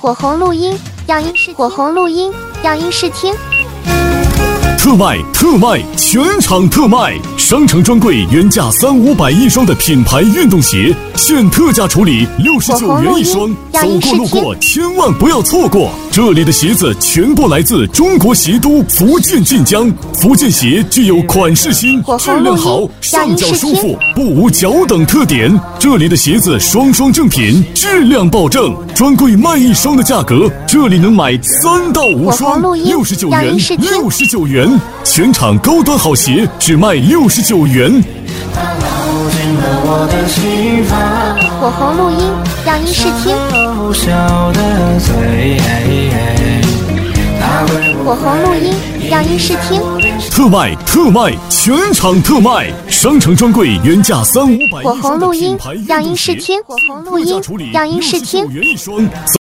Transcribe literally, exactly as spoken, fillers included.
火红录音，样音试火红录音，样音试听。 特卖特卖，全场特卖！商城专柜原价三五百一双的品牌运动鞋，现特价处理六十九元一双，走过路过千万不要错过！这里的鞋子全部来自中国鞋都福建晋江，福建鞋具有款式新、质量好、上脚舒服、不无脚等特点。这里的鞋子双双正品，质量保证。专柜卖一双的价格，这里能买三到五双，六十九元，六十九元。全场高端好鞋只卖六十九元。 火红录音，样音试听。火红录音，样音试听。 特卖特卖，全场特卖！商城专柜原价三五百一双的品牌运动鞋， 火红录音，样音试听。火红录音，样音试听。